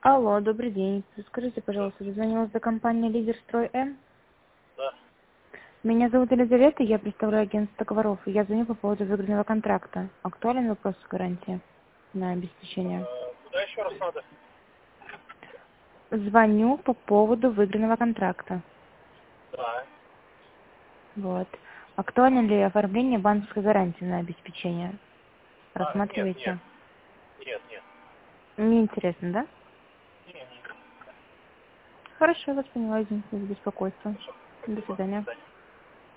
Алло, добрый день. Скажите, пожалуйста, дозвонилась до компании «Лидер Строй М». Да. Меня зовут Елизавета, я представляю агентство договоров, и я звоню по поводу выигранного контракта. Актуален вопрос гарантии на обеспечение? Куда еще раз надо? Звоню по поводу выигранного контракта. Да. Вот. Актуально ли оформление банковской гарантии на обеспечение? Нет, нет. Рассматриваете? Нет, нет. Мне интересно, да? Нет, нет. Хорошо, я вас поняла, извините за беспокойство. Хорошо. До Спасибо. До свидания. свидания.